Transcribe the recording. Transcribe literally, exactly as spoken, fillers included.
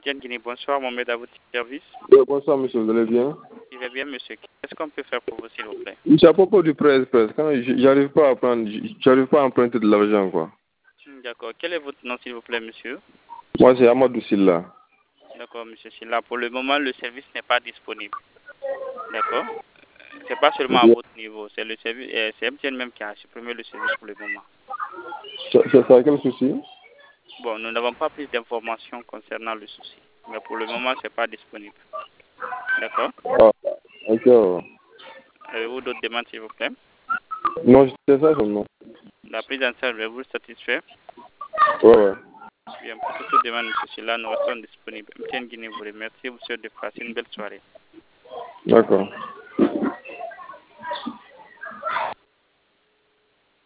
M T N Guinée, bonsoir, Mohamed à votre service. Oui, bonsoir, monsieur, vous allez bien? Je vais bien, monsieur. Qu'est-ce qu'on peut faire pour vous, s'il vous plaît? C'est à propos du prêt express. Quand j'arrive pas à prendre, j'arrive pas à emprunter de l'argent, quoi. D'accord. Quel est votre nom, s'il vous plaît, monsieur? Moi, c'est Amadou Silla. D'accord, monsieur Silla. Pour le moment, le service n'est pas disponible. D'accord. C'est pas seulement à votre niveau, c'est le service, euh, c'est M T N même qui a supprimé le service pour le moment. C'est ça quel souci? Bon, nous n'avons pas plus d'informations concernant le souci, mais pour le moment, c'est pas disponible. D'accord. Ah, ok. Avez-vous d'autres demandes, s'il vous plaît? Non, c'est ça seulement. La prise en charge, vous satisfait? Ouais, ouais. Bien, pour toute demande, monsieur Silla, nous restons disponibles. M T N Guinée vous remercie, vous souhaite de passer une belle soirée. D'accord.